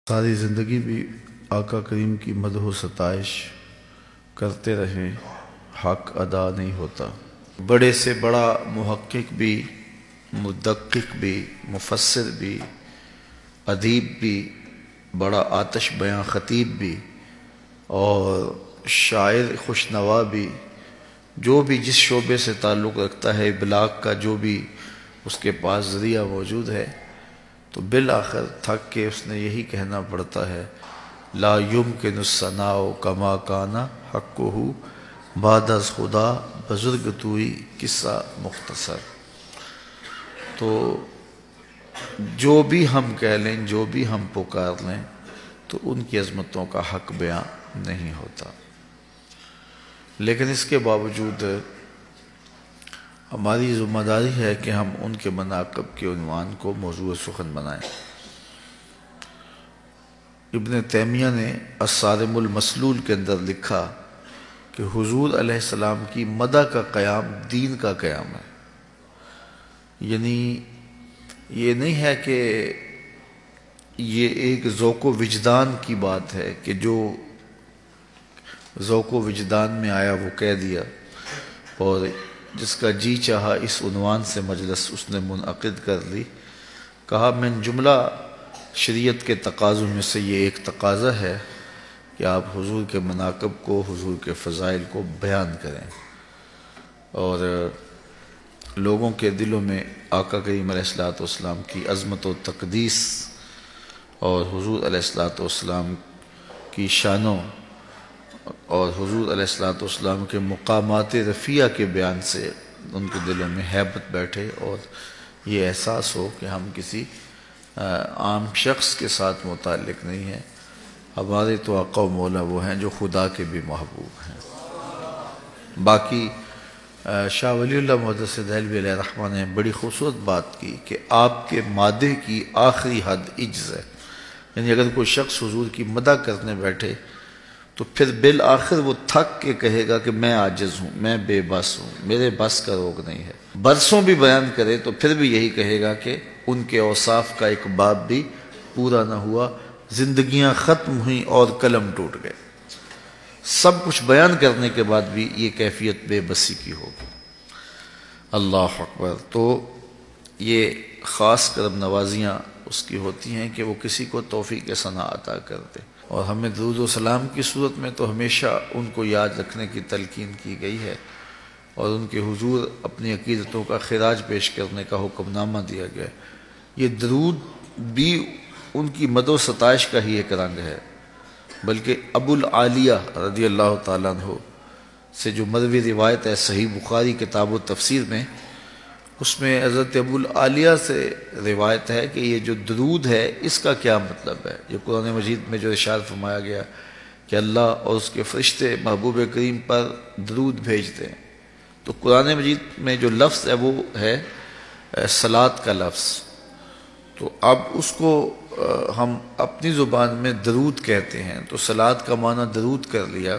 ساری زندگی بھی آقا کریم کی مدح و ستائش کرتے رہیں، حق ادا نہیں ہوتا۔ بڑے سے بڑا محقق بھی، مدقق بھی، مفسر بھی، ادیب بھی، بڑا آتش بیاں خطیب بھی اور شاعر خوشنوا بھی، جو بھی جس شعبے سے تعلق رکھتا ہے، ابلاغ کا جو بھی اس کے پاس ذریعہ موجود ہے، تو بالآخر تھک کے اس نے یہی کہنا پڑتا ہے، لا یمکن الثناء کما کان حقہ بعد از خدا بزرگ توئی قصہ مختصر۔ تو جو بھی ہم کہہ لیں، جو بھی ہم پکار لیں، تو ان کی عظمتوں کا حق بیاں نہیں ہوتا۔ لیکن اس کے باوجود ہماری ذمہ داری ہے کہ ہم ان کے مناقب کے عنوان کو موضوع سخن بنائیں۔ ابن تیمیہ نے الصارم المسلول کے اندر لکھا کہ حضور علیہ السلام کی مدح کا قیام دین کا قیام ہے۔ یعنی یہ نہیں ہے کہ یہ ایک ذوق و وجدان کی بات ہے کہ جو ذوق و وجدان میں آیا وہ کہہ دیا، اور جس کا جی چاہا اس عنوان سے مجلس اس نے منعقد کر لی۔ کہا من جملہ شریعت کے تقاضوں میں سے یہ ایک تقاضا ہے کہ آپ حضور کے مناقب کو، حضور کے فضائل کو بیان کریں اور لوگوں کے دلوں میں آقا کریم علیہ الصلوۃ والسلام کی عظمت و تقدیس اور حضور علیہ الصلوۃ والسلام کی شانوں اور حضور علیہ الصلوۃ والسلام کے مقامات رفیع کے بیان سے ان کے دلوں میں ہیبت بیٹھے اور یہ احساس ہو کہ ہم کسی عام شخص کے ساتھ متعلق نہیں ہیں، ہمارے تو آقا و مولا وہ ہیں جو خدا کے بھی محبوب ہیں۔ باقی شاہ ولی اللہ محدث دہلوی علیہ الرحمہ نے بڑی خوبصورت بات کی کہ آپ کے مادح کی آخری حد عجز ہے۔ یعنی اگر کوئی شخص حضور کی مدح کرنے بیٹھے تو پھر بالآخر وہ تھک کے کہے گا کہ میں عاجز ہوں، میں بے بس ہوں، میرے بس کا روگ نہیں ہے۔ برسوں بھی بیان کرے تو پھر بھی یہی کہے گا کہ ان کے اوصاف کا ایک باب بھی پورا نہ ہوا، زندگیاں ختم ہوئیں اور قلم ٹوٹ گئے۔ سب کچھ بیان کرنے کے بعد بھی یہ کیفیت بے بسی کی ہوگی۔ اللہ اکبر۔ تو یہ خاص کرم نوازیاں اس کی ہوتی ہیں کہ وہ کسی کو توفیق ثنا عطا کرتے، اور ہمیں درود و سلام کی صورت میں تو ہمیشہ ان کو یاد رکھنے کی تلقین کی گئی ہے، اور ان کے حضور اپنی عقیدتوں کا خراج پیش کرنے کا حکم نامہ دیا گیا۔ یہ درود بھی ان کی مدح و ستائش کا ہی ایک رنگ ہے، بلکہ ابو العالیہ رضی اللہ تعالیٰ عنہ سے جو مروی روایت ہے صحیح بخاری کتاب و تفسیر میں، اس میں حضرت ابو العالیہ سے روایت ہے کہ یہ جو درود ہے اس کا کیا مطلب ہے۔ یہ قرآن مجید میں جو ارشاد فرمایا گیا کہ اللہ اور اس کے فرشتے محبوب کریم پر درود بھیجتے ہیں، تو قرآن مجید میں جو لفظ ہے وہ ہے صلاۃ کا لفظ۔ تو اب اس کو ہم اپنی زبان میں درود کہتے ہیں، تو صلاۃ کا معنی درود کر لیا،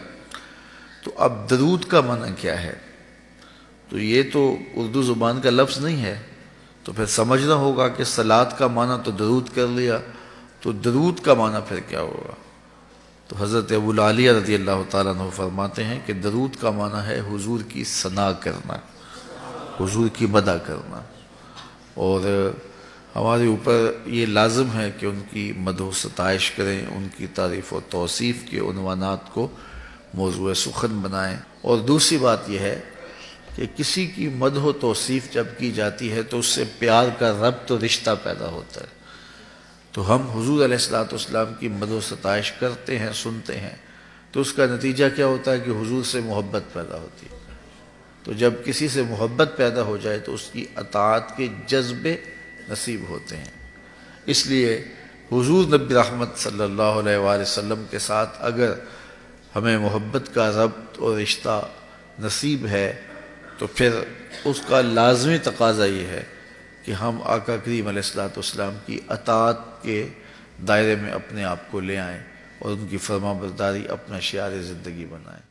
تو اب درود کا معنی کیا ہے؟ تو یہ تو اردو زبان کا لفظ نہیں ہے، تو پھر سمجھنا ہوگا کہ صلاۃ کا معنی تو درود کر لیا، تو درود کا معنی پھر کیا ہوگا؟ تو حضرت ابو العالیہ رضی اللہ تعالیٰ عنہ فرماتے ہیں کہ درود کا معنی ہے حضور کی ثنا کرنا، حضور کی مدح کرنا، اور ہمارے اوپر یہ لازم ہے کہ ان کی مدح و ستائش کریں، ان کی تعریف و توصیف کے عنوانات کو موضوع سخن بنائیں۔ اور دوسری بات یہ ہے کہ کسی کی مدح و توصیف جب کی جاتی ہے تو اس سے پیار کا ربط و رشتہ پیدا ہوتا ہے۔ تو ہم حضور علیہ الصلوۃ والسلام کی مدح و ستائش کرتے ہیں، سنتے ہیں، تو اس کا نتیجہ کیا ہوتا ہے کہ حضور سے محبت پیدا ہوتی ہے۔ تو جب کسی سے محبت پیدا ہو جائے تو اس کی اطاعت کے جذبے نصیب ہوتے ہیں۔ اس لیے حضور نبی رحمت صلی اللہ علیہ وآلہ وسلم کے ساتھ اگر ہمیں محبت کا ربط اور رشتہ نصیب ہے تو پھر اس کا لازمی تقاضا یہ ہے کہ ہم آقا کریم علیہ الصلوۃ والسلام کی اطاعت کے دائرے میں اپنے آپ کو لے آئیں اور ان کی فرما برداری اپنا شعار زندگی بنائیں۔